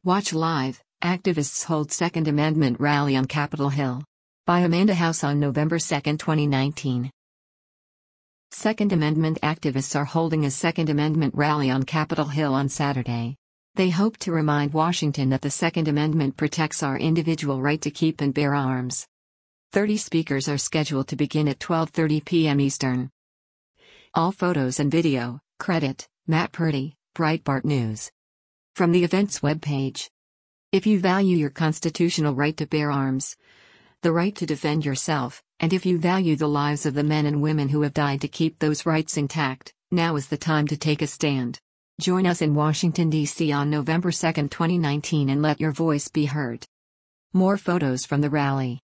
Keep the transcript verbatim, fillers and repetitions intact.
Watch live, activists hold Second Amendment rally on Capitol Hill. By Amanda House on November second, twenty nineteen. Second Amendment activists are holding a Second Amendment rally on Capitol Hill on Saturday. They hope to remind Washington that the Second Amendment protects our individual right to keep and bear arms. thirty speakers are scheduled to begin at twelve thirty p m Eastern. All photos and video, credit, Matt Purdy, Breitbart News. From the event's webpage. If you value your constitutional right to bear arms, the right to defend yourself, and if you value the lives of the men and women who have died to keep those rights intact, now is the time to take a stand. Join us in Washington, D C on November second, twenty nineteen and let your voice be heard. More photos from the rally.